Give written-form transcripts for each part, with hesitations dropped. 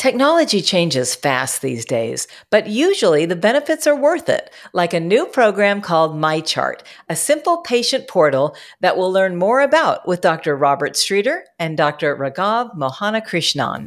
Technology changes fast these days, but usually the benefits are worth it, like a new program called MyChart, a simple patient portal that we'll learn more about with Dr. Robert Streeter and Dr. Raghav Mohanakrishnan.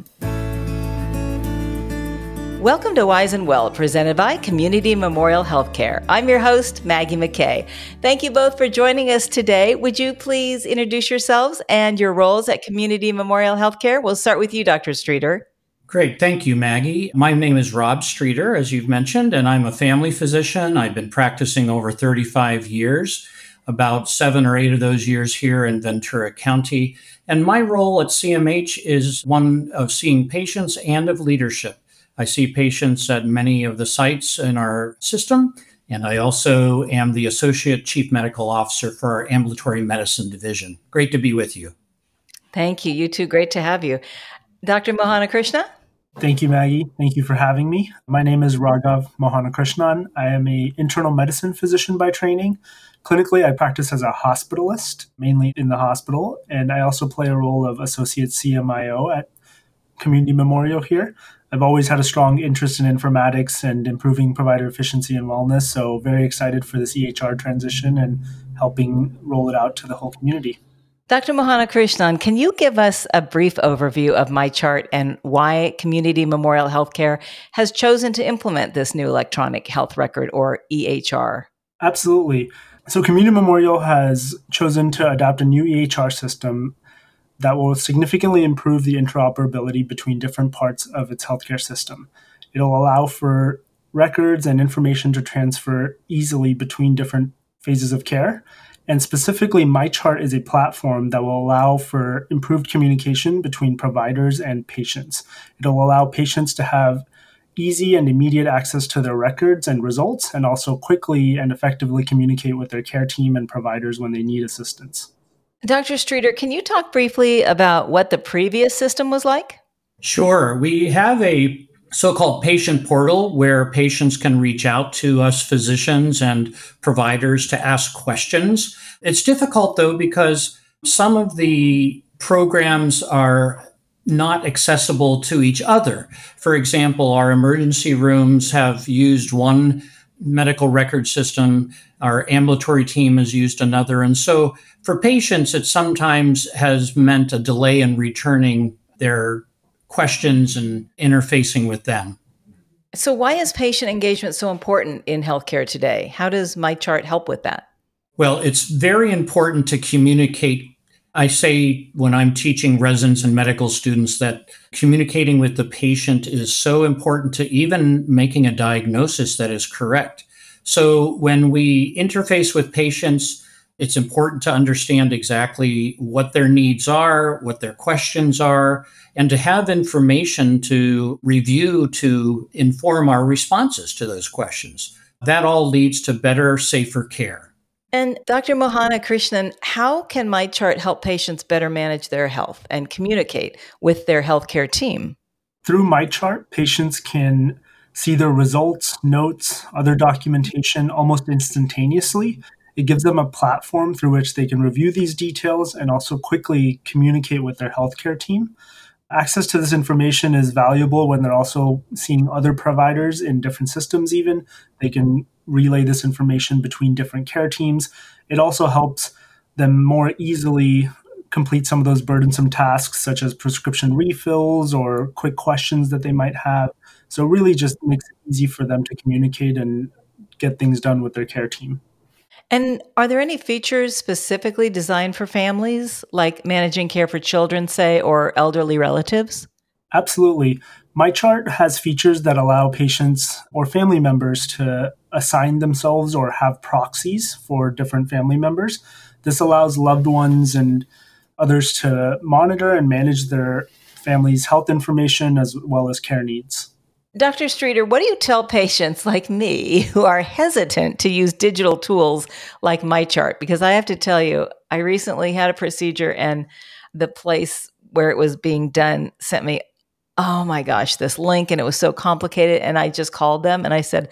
Welcome to Wise and Well, presented by Community Memorial Healthcare. I'm your host, Maggie McKay. Thank you both for joining us today. Would you please introduce yourselves and your roles at Community Memorial Healthcare? We'll start with you, Dr. Streeter. Great. Thank you, Maggie. My name is Rob Streeter, as you've mentioned, and I'm a family physician. I've been practicing over 35 years, about 7 or 8 of those years here in Ventura County. And my role at CMH is one of seeing patients and of leadership. I see patients at many of the sites in our system, and I also am the Associate Chief Medical Officer for our Ambulatory Medicine Division. Great to be with you. Thank you. You too. Great to have you. Dr. Mohanakrishnan? Thank you, Maggie. Thank you for having me. My name is Raghav Mohanakrishnan. I am an internal medicine physician by training. Clinically, I practice as a hospitalist, mainly in the hospital, and I also play a role of associate CMIO at Community Memorial here. I've always had a strong interest in informatics and improving provider efficiency and wellness, so very excited for this EHR transition and helping roll it out to the whole community. Dr. Mohanakrishnan, can you give us a brief overview of MyChart and why Community Memorial Healthcare has chosen to implement this new electronic health record, or EHR? Absolutely. So Community Memorial has chosen to adopt a new EHR system that will significantly improve the interoperability between different parts of its healthcare system. It'll allow for records and information to transfer easily between different phases of care. And specifically, MyChart is a platform that will allow for improved communication between providers and patients. It'll allow patients to have easy and immediate access to their records and results, and also quickly and effectively communicate with their care team and providers when they need assistance. Dr. Streeter, can you talk briefly about what the previous system was like? Sure. We have a so-called patient portal where patients can reach out to us physicians and providers to ask questions. It's difficult, though, because some of the programs are not accessible to each other. For example, our emergency rooms have used one medical record system. Our ambulatory team has used another. And so for patients, it sometimes has meant a delay in returning their questions and interfacing with them. So why is patient engagement so important in healthcare today? How does MyChart help with that? Well, it's very important to communicate. I say when I'm teaching residents and medical students that communicating with the patient is so important to even making a diagnosis that is correct. So when we interface with patients, it's important to understand exactly what their needs are, what their questions are, and to have information to review to inform our responses to those questions. That all leads to better, safer care. And Dr. Mohanakrishnan, how can MyChart help patients better manage their health and communicate with their healthcare team? Through MyChart, patients can see their results, notes, other documentation almost instantaneously. It gives them a platform through which they can review these details and also quickly communicate with their healthcare team. Access to this information is valuable when they're also seeing other providers in different systems even. They can relay this information between different care teams. It also helps them more easily complete some of those burdensome tasks, such as prescription refills or quick questions that they might have. So it really just makes it easy for them to communicate and get things done with their care team. And are there any features specifically designed for families, like managing care for children, say, or elderly relatives? Absolutely. MyChart has features that allow patients or family members to assign themselves or have proxies for different family members. This allows loved ones and others to monitor and manage their family's health information as well as care needs. Dr. Streeter, what do you tell patients like me who are hesitant to use digital tools like MyChart? Because I have to tell you, I recently had a procedure and the place where it was being done sent me, oh my gosh, this link, and it was so complicated. And I just called them and I said,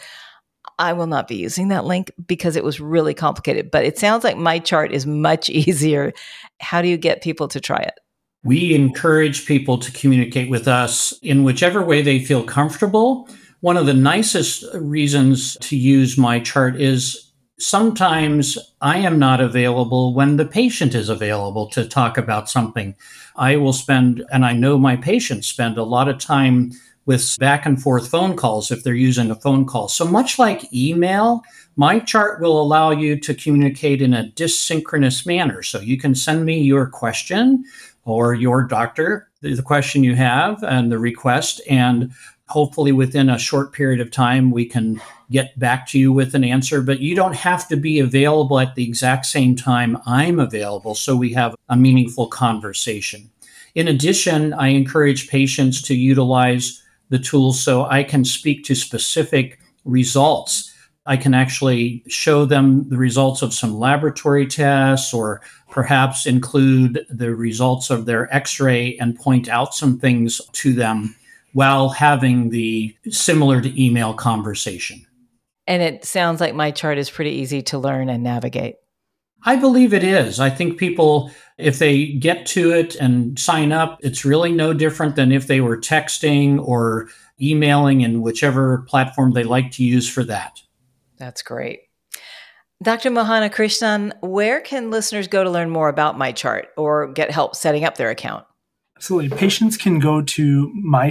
I will not be using that link because it was really complicated. But it sounds like MyChart is much easier. How do you get people to try it? We encourage people to communicate with us in whichever way they feel comfortable. One of the nicest reasons to use MyChart is sometimes I am not available when the patient is available to talk about something. I will spend, and I know my patients spend a lot of time with back and forth phone calls if they're using a phone call. So much like email, MyChart will allow you to communicate in a dyssynchronous manner. So you can send me your question or your doctor, the question you have and the request, and hopefully within a short period of time, we can get back to you with an answer, but you don't have to be available at the exact same time I'm available, so we have a meaningful conversation. In addition, I encourage patients to utilize the tools so I can speak to specific results. I can actually show them the results of some laboratory tests or perhaps include the results of their x-ray and point out some things to them while having the similar to email conversation. And it sounds like MyChart is pretty easy to learn and navigate. I believe it is. I think people, if they get to it and sign up, it's really no different than if they were texting or emailing in whichever platform they like to use for that. That's great. Dr. Mohana Krishnan, where can listeners go to learn more about MyChart or get help setting up their account? Absolutely. Patients can go to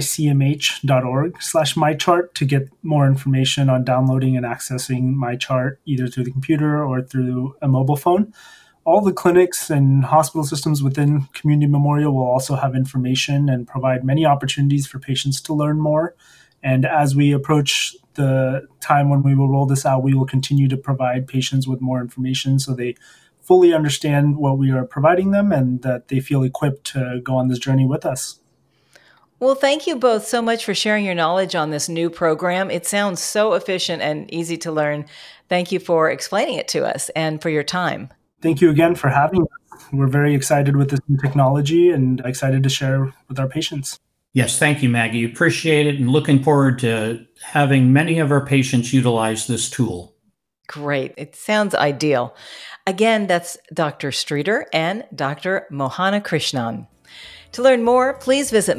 mycmh.org/MyChart to get more information on downloading and accessing MyChart either through the computer or through a mobile phone. All the clinics and hospital systems within Community Memorial will also have information and provide many opportunities for patients to learn more. And as we approach the time when we will roll this out, we will continue to provide patients with more information so they fully understand what we are providing them and that they feel equipped to go on this journey with us. Well, thank you both so much for sharing your knowledge on this new program. It sounds so efficient and easy to learn. Thank you for explaining it to us and for your time. Thank you again for having us. We're very excited with this new technology and excited to share with our patients. Yes, thank you, Maggie. Appreciate it and looking forward to having many of our patients utilize this tool. Great. It sounds ideal. Again, that's Dr. Streeter and Dr. Mohana Krishnan. To learn more, please visit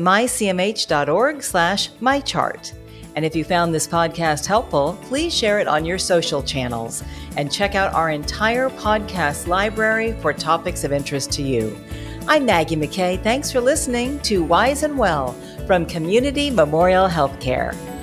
mycmh.org/MyChart. And if you found this podcast helpful, please share it on your social channels and check out our entire podcast library for topics of interest to you. I'm Maggie McKay. Thanks for listening to Wise and Well from Community Memorial Healthcare.